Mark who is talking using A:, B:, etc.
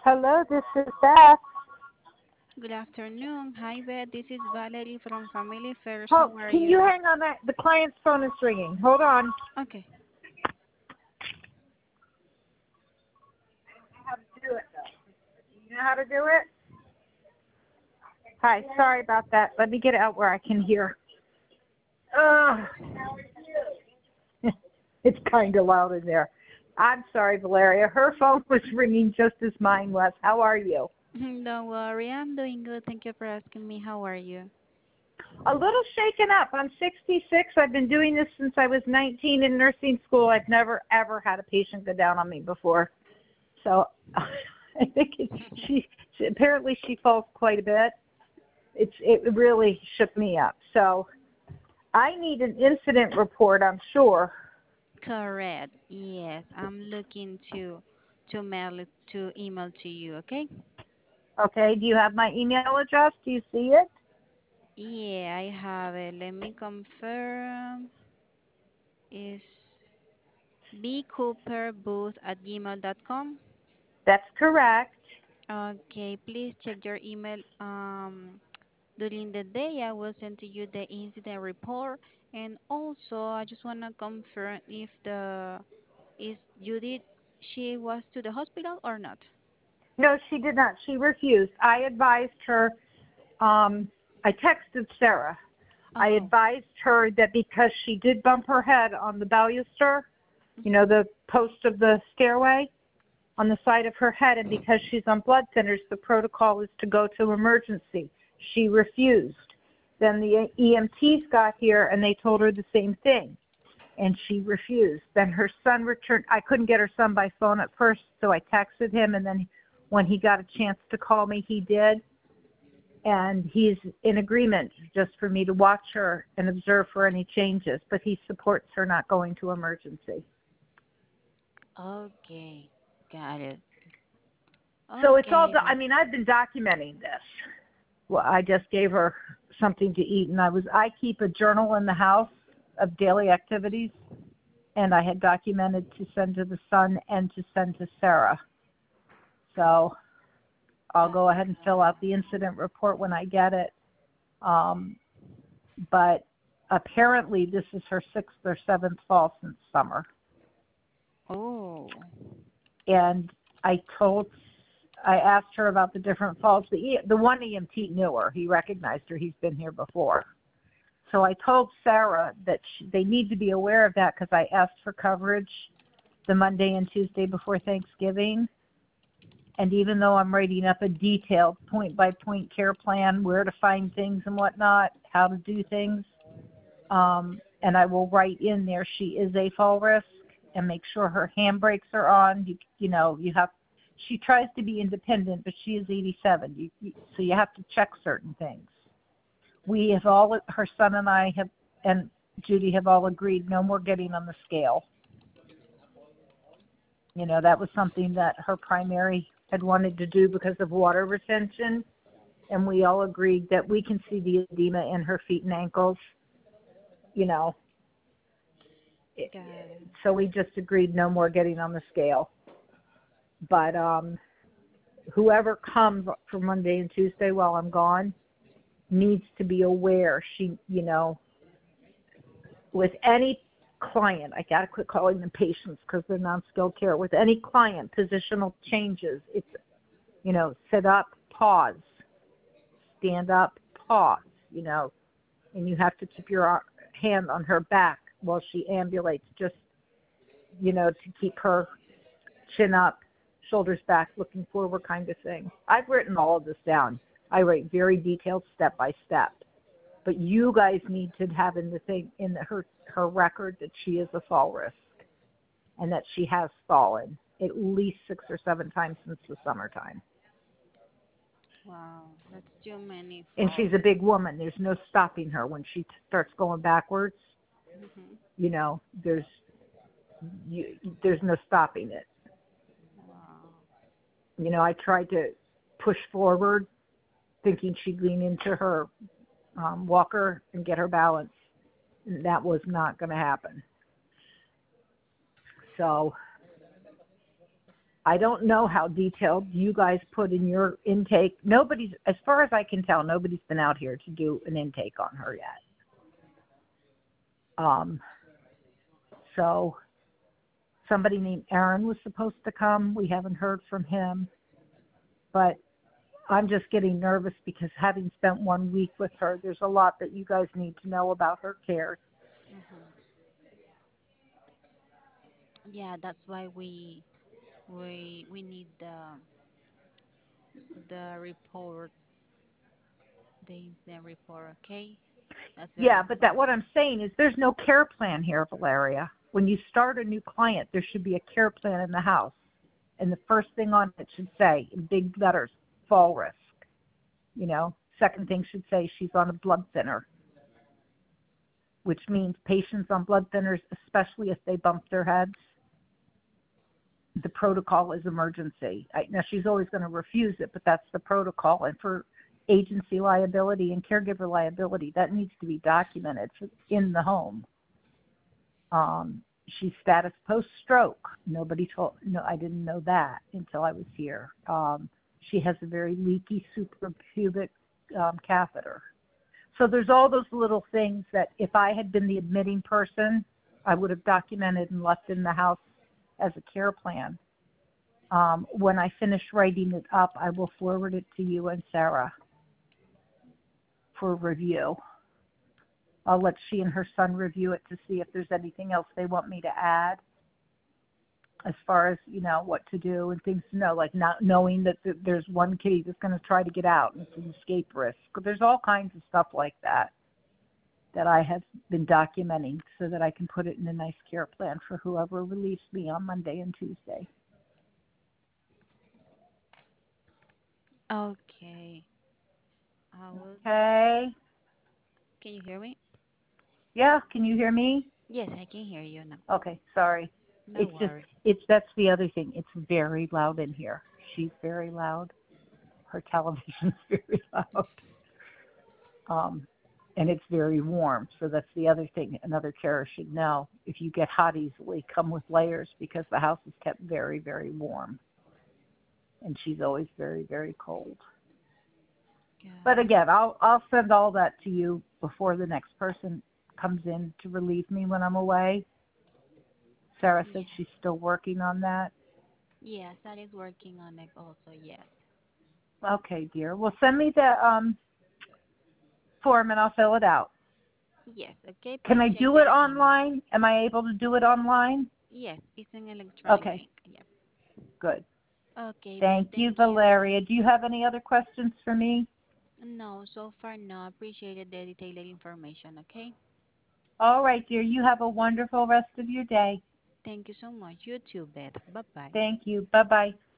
A: Hello, this is Beth.
B: Good afternoon. Hi, Beth. This is Valerie from Family Affairs.
A: Oh,
B: How are
A: can you
B: you?
A: hang on? The client's phone is ringing. Hold on.
B: Okay.
A: How to do it, though. You know how to do it? Hi, sorry about that. Let me get out where I can hear. Ugh. It's kind of loud in there. I'm sorry, Valeria. Her phone was ringing just as mine was. How are you?
B: Don't worry, I'm doing good. Thank you for asking me. How are you?
A: A little shaken up. I'm 66. I've been doing this since I was 19 in nursing school. I've never, ever had a patient go down on me before. So I think apparently she falls quite a bit. It really shook me up. So I need an incident report, I'm sure.
B: Correct. Yes, I'm looking to mail it to email to you. Okay.
A: Okay, do you have my email address? Do you see it?
B: Yeah, I have it. Let me confirm. Is bcooperbooth@gmail.com.
A: That's correct.
B: Okay, please check your email. During the day, I will send to you the incident report, and also I just wanna confirm if the is Judith she was to the hospital or not.
A: No, she did not. She refused. I advised her. I texted Sarah. I
B: Oh.
A: advised her that because she did bump her head on the baluster,
B: Mhm.
A: the post of the stairway on the side of her head, and because she's on blood thinners, the protocol is to go to emergency. She refused. Then the EMTs got here and they told her the same thing, and she refused. Then her son returned. I couldn't get her son by phone at first, so I texted him, and then when he got a chance to call me, he did. And he's in agreement just for me to watch her and observe for any changes, but he supports her not going to emergency.
B: Okay, got it.
A: So it's all,
B: Okay then.
A: I mean, I've been documenting this. Well, I just gave her something to eat, and I keep a journal in the house of daily activities, and I had documented to send to the son and to send to Sarah. So I'll go ahead and fill out the incident report when I get it. Um, but apparently this is her sixth or seventh fall since summer.
B: Oh.
A: And I asked her about the different falls. The one EMT knew her. He recognized her. He's been here before. So I told Sarah that they need to be aware of that because I asked for coverage the Monday and Tuesday before Thanksgiving. And even though I'm writing up a detailed point-by-point care plan, where to find things and whatnot, how to do things, and I will write in there she is a fall risk and make sure her handbrakes are on. She tries to be independent, but she is 87, so you have to check certain things. Her son and I have, and Judy have all agreed no more getting on the scale. That was something that her primary had wanted to do because of water retention, and we all agreed that we can see the edema in her feet and ankles, you know.
B: Got it.
A: So we just agreed no more getting on the scale. But whoever comes for Monday and Tuesday while I'm gone needs to be aware. With any client, I got to quit calling them patients because they're non-skilled care. With any client, positional changes, it's, sit up, pause, stand up, pause, and you have to keep your hand on her back while she ambulates, just, to keep her chin up, shoulders back, looking forward kind of thing. I've written all of this down. I write very detailed step by step. But you guys need to have her record that she is a fall risk and that she has fallen at least 6 or 7 times since the summertime.
B: Wow, that's too many
A: And
B: falls.
A: she's a big woman. There's no stopping her when she starts going backwards.
B: Mhm.
A: You know, there's there's no stopping it.
B: Wow.
A: I tried to push forward, thinking she'd lean into her walker and get her balance. And that was not going to happen. So I don't know how detailed you guys put in your intake. Nobody's, as far as I can tell, nobody's been out here to do an intake on her yet. So somebody named Aaron was supposed to come. We haven't heard from him. But I'm just getting nervous because having spent 1 week with her, there's a lot that you guys need to know about her care.
B: Yeah, that's why we need the report, the incident report. Okay, that's very
A: Yeah, but that what
B: important.
A: I'm saying is there's no care plan here, Valeria. When you start a new client, there should be a care plan in the house. And the first thing on it should say, in big letters, fall risk. You know, second thing should say she's on a blood thinner, which means patients on blood thinners, especially if they bump their heads, the protocol is emergency. Now, she's always going to refuse it, but that's the protocol. And for agency liability and caregiver liability, that needs to be documented in the home. She's status post-stroke. Nobody told, no, I didn't know that until I was here. She has a very leaky suprapubic catheter. So there's all those little things that if I had been the admitting person, I would have documented and left in the house as a care plan. When I finish writing it up, I will forward it to you and Sarah for review. I'll let she and her son review it to see if there's anything else they want me to add as far as, you know, what to do and things to know, like not knowing that there's one kitty that's going to try to get out and it's an escape risk. There's all kinds of stuff like that that I have been documenting so that I can put it in a nice care plan for whoever relieves me on Monday and Tuesday.
B: Okay. I will.
A: Okay.
B: Can you hear me?
A: Yeah, can you hear me?
B: Yes, I can hear you now.
A: Okay, sorry.
B: No worries.
A: That's the other thing. It's very loud in here. She's very loud. Her television's very loud. And it's very warm. So that's the other thing another carer should know. If you get hot easily, come with layers because the house is kept very, very warm. And she's always very, very cold. But
B: Got
A: again, I'll send all that to you before the next person comes in to relieve me when I'm away. Sarah
B: it.
A: said she's still working on that.
B: Yes, that is working on it also. Yes.
A: Okay, dear. Well, send me the form and I'll fill it out.
B: Yes. Okay.
A: Can
B: Please
A: I
B: check
A: do it
B: your email.
A: online? Am I able to do it online?
B: Yes, it's an electronic
A: Okay,
B: link. Yes.
A: good.
B: Okay, Beth.
A: Thank you,
B: Thank you.
A: Valeria. Do you have any other questions for me?
B: No, so far no. Appreciated the detailed information. Okay.
A: All right, dear. You have a wonderful rest of your day.
B: Thank you so much. You too, Beth. Bye bye.
A: Thank you. Bye-bye.